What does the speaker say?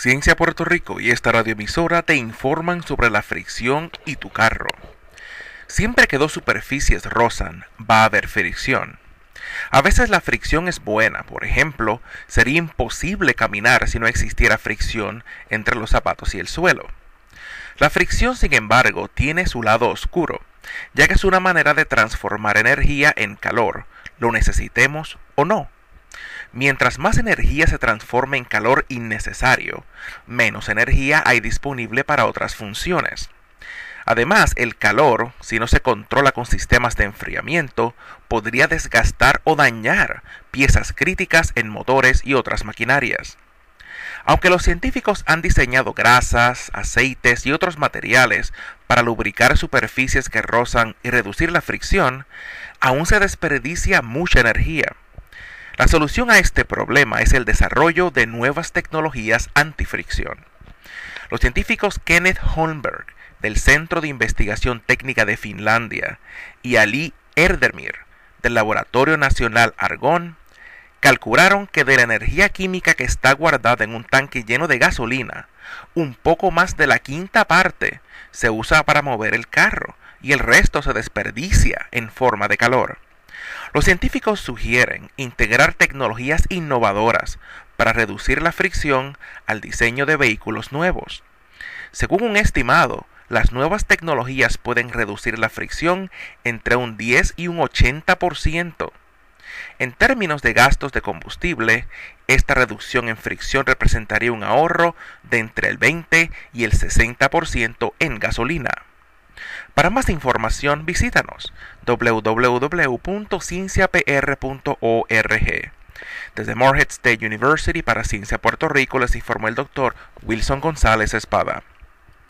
Ciencia Puerto Rico y esta radioemisora te informan sobre la fricción y tu carro. Siempre que dos superficies rozan, va a haber fricción. A veces la fricción es buena, por ejemplo, sería imposible caminar si no existiera fricción entre los zapatos y el suelo. La fricción, sin embargo, tiene su lado oscuro, ya que es una manera de transformar energía en calor, lo necesitemos o no. Mientras más energía se transforme en calor innecesario, menos energía hay disponible para otras funciones. Además, el calor, si no se controla con sistemas de enfriamiento, podría desgastar o dañar piezas críticas en motores y otras maquinarias. Aunque los científicos han diseñado grasas, aceites y otros materiales para lubricar superficies que rozan y reducir la fricción, aún se desperdicia mucha energía. La solución a este problema es el desarrollo de nuevas tecnologías antifricción. Los científicos Kenneth Holmberg, del Centro de Investigación Técnica de Finlandia, y Ali Erdemir, del Laboratorio Nacional Argonne, calcularon que de la energía química que está guardada en un tanque lleno de gasolina, un poco más de la quinta parte se usa para mover el carro y el resto se desperdicia en forma de calor. Los científicos sugieren integrar tecnologías innovadoras para reducir la fricción al diseño de vehículos nuevos. Según un estimado, las nuevas tecnologías pueden reducir la fricción entre un 10 y un 80%. En términos de gastos de combustible, esta reducción en fricción representaría un ahorro de entre el 20 y el 60% en gasolina. Para más información, visítanos www.cienciapr.org. Desde Morehead State University para Ciencia Puerto Rico les informó el Dr. Wilson González Espada.